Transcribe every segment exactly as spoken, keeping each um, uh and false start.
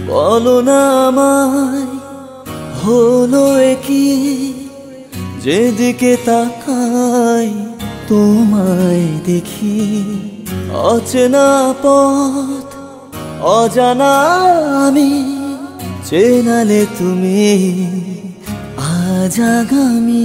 বলো না আমায় হলো কি, যেদিকে তাকাই তোমায় দেখি। অচেনা পথ অজানা আমি, চেনালে তুমি আজ আগামী।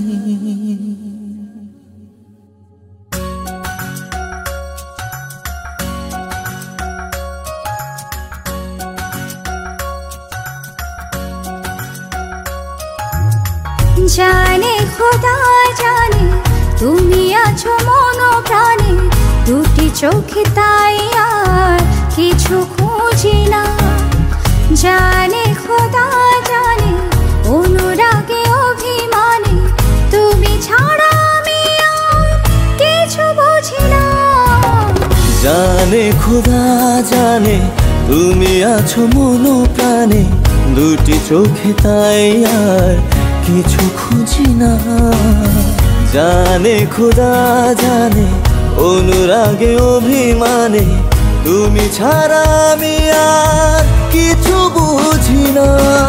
জানে খোদা জানে তুমি আছো মন প্রাণে, দুটি চোখে তাই আর কিছু খুঁজি না। জানে খোদা জানে অনুরাগে অভিমানে, তুমি ছাড়া আমি আর কিছু বুঝি না। জানে খোদা জানে তুমি আছো মন প্রাণে, দুটি চোখে তাই আর কিছু খুঁজি না। জানে খোদা জানে অনুরাগে অভিমানে, তুমি ছাড়া আমি আর কিছু বুঝি না।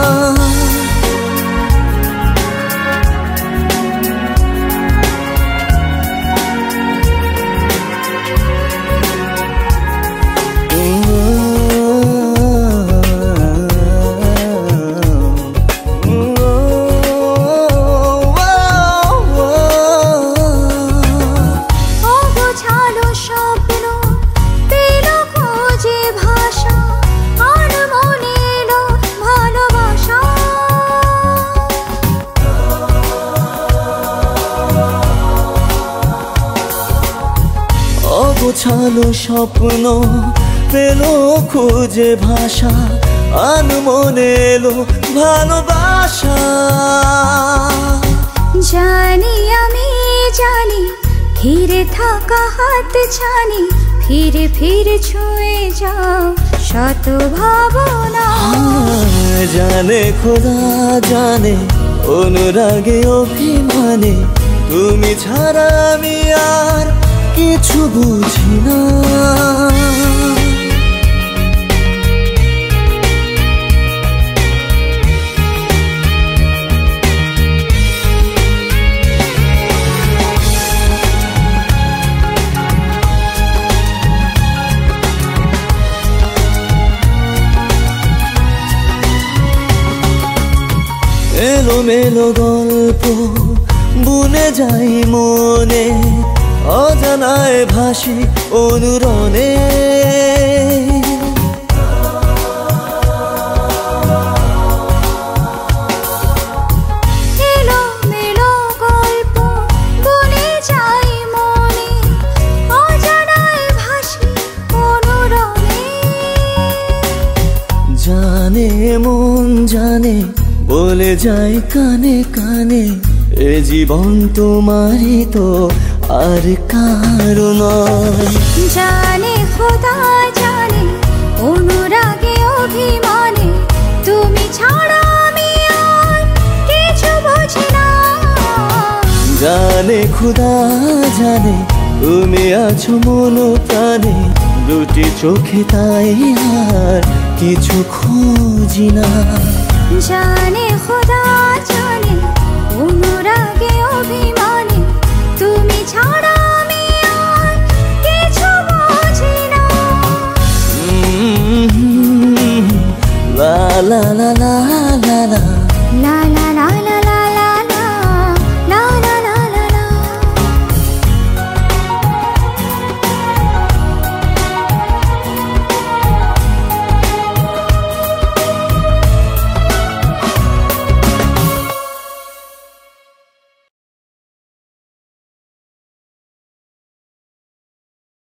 অগোছালো স্বপ্ন পেলো খুঁজে ভাষা, আনমনে এলো ভালোবাসা। জানি আমি জানি ঘিরে থাকা হাত ছানি, ফিরে ফিরে ছুঁয়ে যাও শত ভাবনা। জানে খোদা জানে অনুরাগে অভিমানে, তুমি ছাড়া আমি আর কিছু বুঝি না। এলো মেলো গল্প বুনে যাই মনে, অজানায় ভাসি অনুরণে। এলো মেলো গল্প বুনে যাই মনে, অজানায় ভাসি অনুরণে। জানে মন জানে বলে যাই কানে কানে, এ জীবন তোমারই তো আর কারো নয়। জানে খোদা জানে অনুরাগে অভিমানে, তুমি ছাড়া আমি আর কিছু বুঝি না। জানে খোদা জানে তুমি আছো মন প্রাণে, দুটি চোখে তাই আর কিছু খুঁজি না। জানে খোদা জানে অনুরাগে অভিমানে, তুমি ছাড়া আমি আর কিছু বুঝি না। লা লা লা লা